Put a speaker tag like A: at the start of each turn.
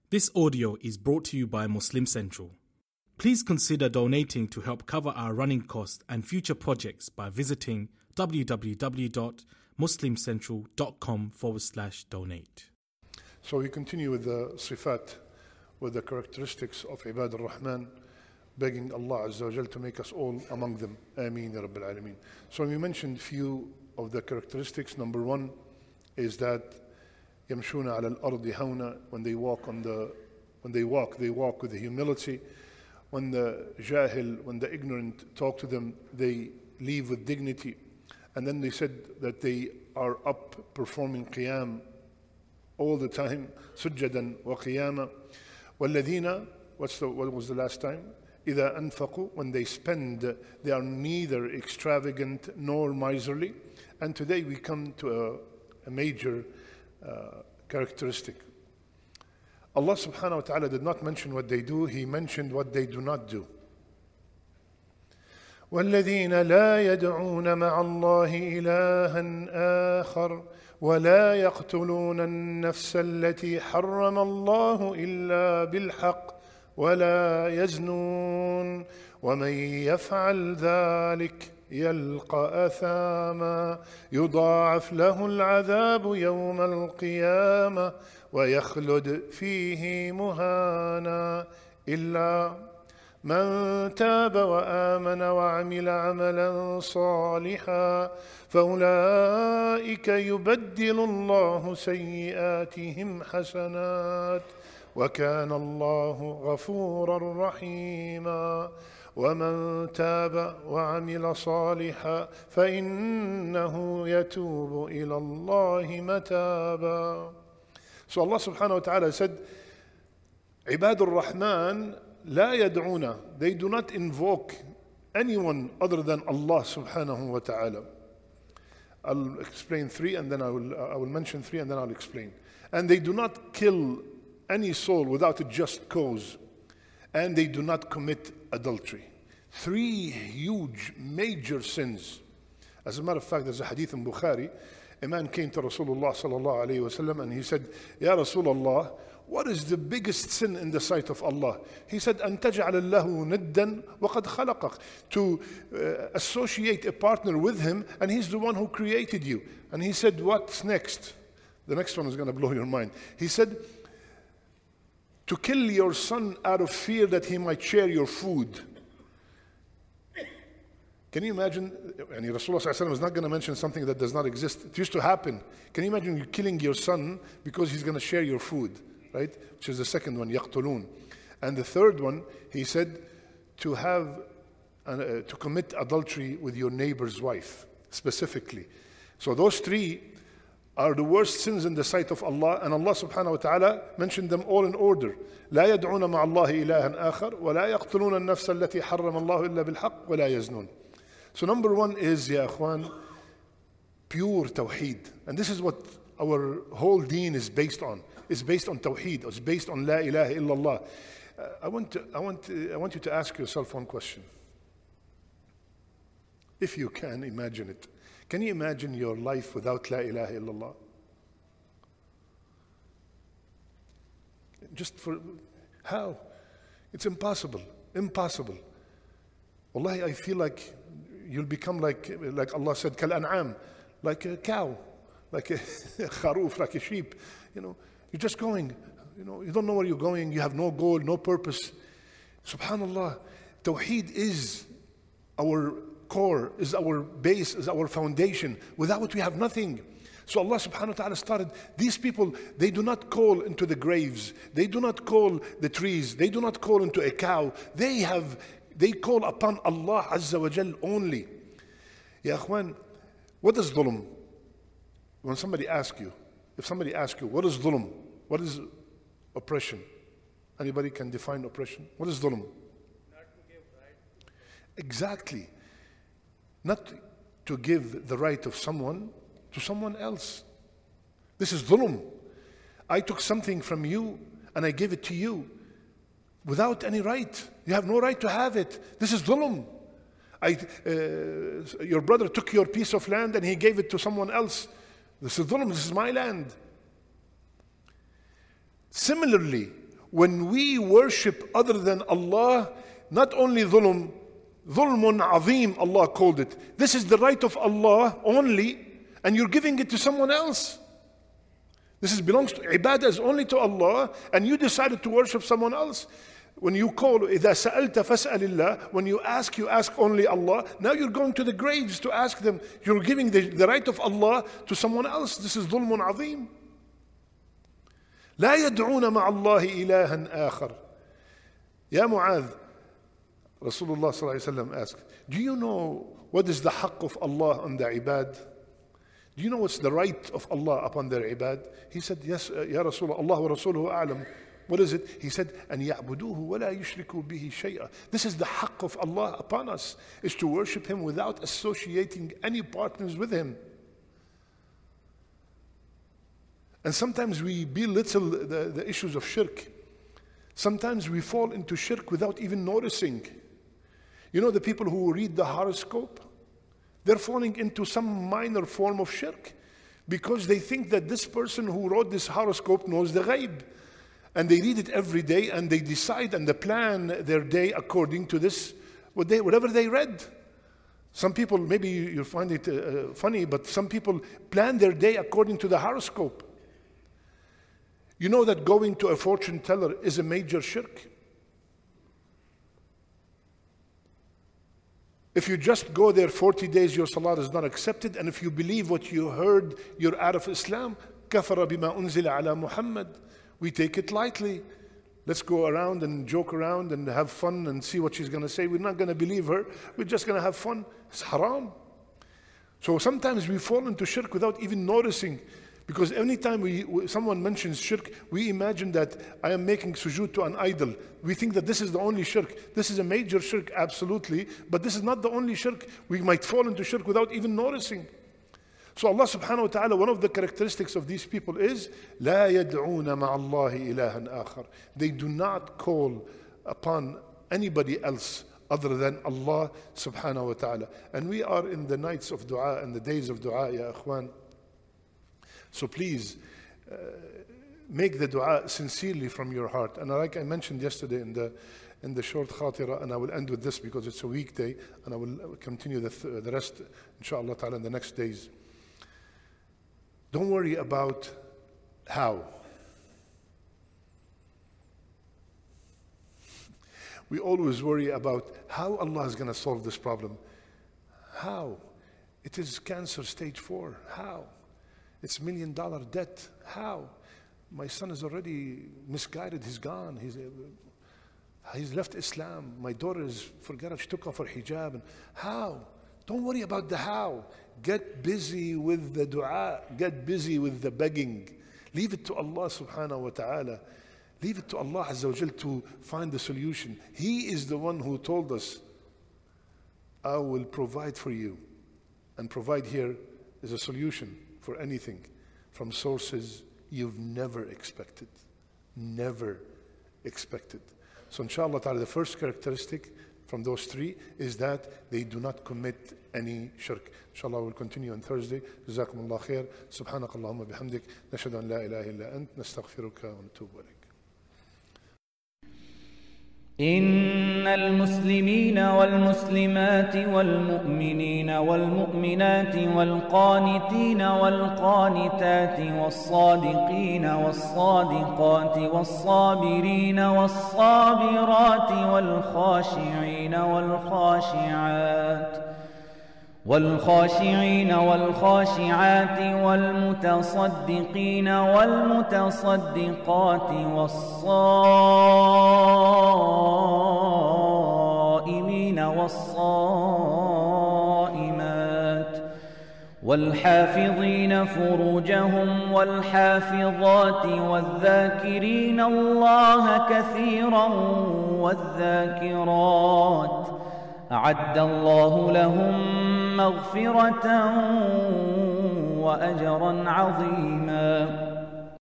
A: This audio is brought to you by Muslim Central. Please consider donating to help cover our running costs and future projects by visiting www.muslimcentral.com/donate.
B: So we continue with the sifat, with the characteristics of Ibad al-Rahman, begging Allah Azza wa Jal to make us all among them. Ameen ya Rabbil Alameen. So we mentioned few of the characteristics. Number one is that يمشون على الأرض هونا, when they walk they walk with humility. When the jahil, when the ignorant talk to them, they leave with dignity. And then they said that they are up performing qiyam all the time, sujjadan wa qiyama. وَالَّذِينَ, what was the last time? إِذَا أَنفَقُوا, when they spend, they are neither extravagant nor miserly. And today we come to a major characteristic. Allah subhanahu wa ta'ala did not mention what they do, He mentioned what they do not do. وَالَّذِينَ لَا يَدْعُونَ مَعَ اللَّهِ إِلَهًا آخَرَ وَلَا يَقْتُلُونَ النَّفْسَ الَّتِي حَرَّمَ اللَّهُ إِلَّا بِالْحَقِّ وَلَا يَزْنُونَ وَمَنْ يَفْعَلْ ذَلِكَ يلقى أثاما يضاعف له العذاب يوم القيامة ويخلد فيه مهانا إلا من تاب وآمن وعمل عملا صالحا فأولئك يبدل الله سيئاتهم حسنات وكان الله غفورا رحيما ومن تاب وعمل صالحا فإنه يتوب إلى الله متابا. So Allah subhanahu wa ta'ala said, عباد الرحمن لا يدعون, they do not invoke anyone other than Allah subhanahu wa ta'ala. I'll explain three and then I will mention three and then I'll explain. And they do not kill any soul without a just cause. And they do not commit adultery. Three huge, major sins. As a matter of fact, there's a hadith in Bukhari. A man came to Rasulullah sallallahu alayhi wa sallam and he said, Ya Rasulullah, what is the biggest sin in the sight of Allah? He said, أن تجعل الله ندا وقد خلقك, to associate a partner with him and he's the one who created you. And he said, what's next? The next one is going to blow your mind. He said, to kill your son out of fear that he might share your food. Can you imagine? And Rasulullah is not going to mention something that does not exist. It used to happen. Can you imagine you killing your son because he's going to share your food, right? Which is the second one, يقتلون. And the third one, he said, to commit adultery with your neighbor's wife, specifically. So those three are the worst sins in the sight of Allah, and Allah subhanahu wa ta'ala mentioned them all in order. لا يدعون مع الله إلها آخر ولا يقتلون النفس التي حرم الله إلا بالحق ولا يزنون. So number one is, ya akhwan, pure tawheed. And this is what our whole deen is based on. It's based on tawheed. It's based on la ilaha illallah. I want you to ask yourself one question. If you can imagine it. Can you imagine your life without la ilaha illallah? Just for, how? It's impossible. Impossible. Wallahi, I feel like you'll become like Allah said, kal an'am, like a cow, like a kharoof, like a sheep. You know, you're just going. You know, you don't know where you're going. You have no goal, no purpose. Subhanallah, Tawheed is our core, is our base, is our foundation. Without it, we have nothing. So Allah subhanahu wa ta'ala started, these people, they do not call into the graves. They do not call the trees. They do not call into a cow. They call upon Allah Azza wa Jal only. Ya akhwan, what is dhulm? When somebody asks you, if somebody asks you, what is dhulm? What is oppression? Anybody can define oppression? What is dhulm?
C: Not to give right.
B: Exactly. Not to give the right of someone to someone else. This is dhulm. I took something from you and I gave it to you without any right. You have no right to have it. This is dhulm. Your brother took your piece of land and he gave it to someone else. This is dhulm. This is my land. Similarly, when we worship other than Allah, not only dhulm, dhulmun azim, Allah called it. This is the right of Allah only, and you're giving it to someone else. This belongs to ibadah is only to Allah, and you decided to worship someone else. When you call, إِذَا سَأَلْتَ فَاسْأَلِ اللَّهِ, when you ask only Allah. Now you're going to the graves to ask them. You're giving the right of Allah to someone else. This is ظلم عظيم. لا يدعون مع الله إلها آخر. Ya Mu'adh, Rasulullah sallallahu alaihi wasallam asked, do you know what is the haqq of Allah on the ibad? Do you know what's the right of Allah upon their ibad? He said, yes, Ya Rasulullah, Allah wa Rasuluhu a'lam. What is it? He said, أن يعبدوه ولا يشركوا به شيئا. This is the haqq of Allah upon us, is to worship Him without associating any partners with Him. And sometimes we belittle the issues of shirk. Sometimes we fall into shirk without even noticing. You know the people who read the horoscope? They're falling into some minor form of shirk because they think that this person who wrote this horoscope knows the ghaib. And they read it every day and they decide and they plan their day according to this, whatever they read. Some people, maybe you'll find it funny, but some people plan their day according to the horoscope. You know that going to a fortune teller is a major shirk. If you just go there 40 days, your salah is not accepted. And if you believe what you heard, you're out of Islam. كَفَرَ بِمَا أُنزِلَ عَلَى مُحَمَّدٍ. We take it lightly. Let's go around and joke around and have fun and see what she's going to say. We're not going to believe her. We're just going to have fun. It's haram. So sometimes we fall into shirk without even noticing. Because anytime someone mentions shirk, we imagine that I am making sujood to an idol. We think that this is the only shirk. This is a major shirk, absolutely. But this is not the only shirk. We might fall into shirk without even noticing. So Allah subhanahu wa ta'ala, one of the characteristics of these people is لا يدعون مع الله إلها آخر. They do not call upon anybody else other than Allah subhanahu wa ta'ala. And we are in the nights of dua and the days of dua, ya akhwan. So please make the dua sincerely from your heart. And like I mentioned yesterday in the short khatira, and I will end with this because it's a weekday, and I will continue the rest, inshallah ta'ala, in the next days. Don't worry about how. We always worry about how Allah is going to solve this problem. How? It is cancer stage 4. How? It's $1 million debt. How? My son is already misguided. He's gone. He's left Islam. My daughter is forgot. She took off her hijab. And how? Don't worry about the how. Get busy with the dua. Get busy with the begging. Leave it to Allah subhanahu wa ta'ala. Leave it to Allah Azza wa Jal to find the solution. He is the one who told us, I will provide for you. And provide here is a solution for anything from sources you've never expected. Never expected. So inshallah ta'ala, the first characteristic from those 3 is that they do not commit any shirk. Inshallah, we'll continue on Thursday. Jazakumullah khair. Subhanakallahumma bihamdik. Nashhadu an la ilaha illa ant. Nastaghfiruka wa natubu ilayk.
D: إن المسلمين والمسلمات والمؤمنين والمؤمنات والقانتين والقانتات والصادقين والصادقات والصابرين والصابرات والخاشعين والخاشعين والخاشعات والمتصدقين والمتصدقات والصائمين والصائمات والحافظين فروجهم والحافظات والذاكرين الله كثيرا والذاكرات أعد الله لهم مغفرة وأجرا عظيما.